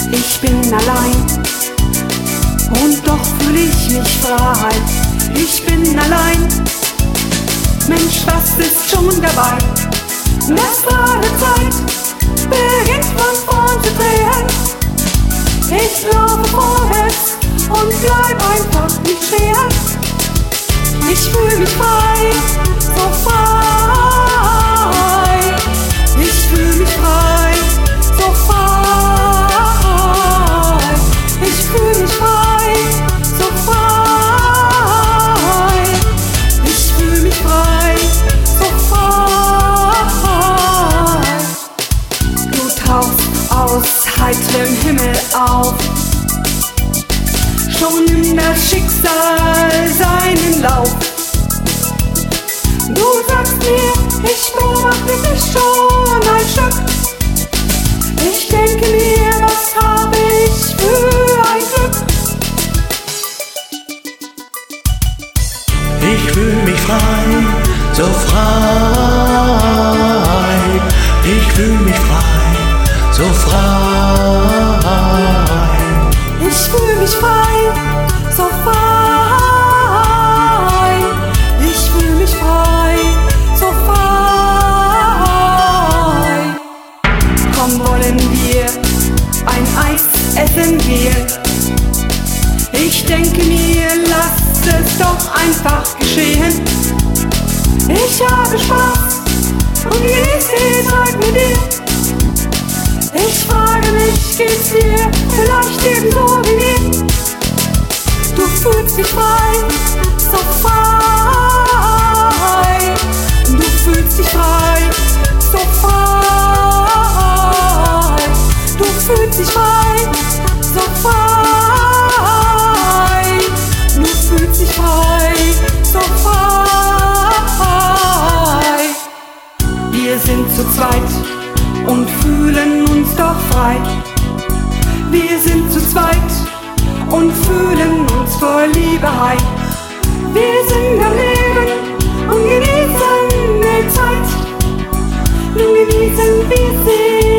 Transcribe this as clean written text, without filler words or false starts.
Ich bin allein und doch fühl ich mich frei. Ich bin allein, Mensch, was ist schon dabei? Das gerade Zeit beginnt von vorn zu drehen. Ich laufe vorwärts und bleib einfach nicht stehen. Ich fühl mich frei, so frei. Ich fühl mich frei, so frei. Ich fühl mich frei, so frei. Ich fühl mich frei, so frei. Du tauchst aus heiterem Himmel auf. Schon nimmt das Schicksal seinen Lauf. Du sagst mir, ich beobachte dich schon ein Stück. Ich denke mir, was habe ich für ein Glück. Ich fühl mich frei, so frei. Ich fühl mich frei, so frei. Ich fühl mich frei, so frei. Ich fühl mich frei, so frei. Komm, wollen wir ein Eis essen gehen? Ich denke mir, lass es doch einfach geschehen. Ich habe Spaß und genieße die Zeit mit dir. Ich frage mich, geht's dir vielleicht ebenso wie mir? Du fühlst dich frei, so frei. Du fühlst dich frei, so frei. Du fühlst dich frei, so frei. Du fühlst dich frei, so frei. Wir sind zu zweit und fühlen uns doch frei. Wir sind zu zweit und fühlen uns vor Liebe high. Wir sind am Leben und genießen die Zeit. Nun genießen wir sie.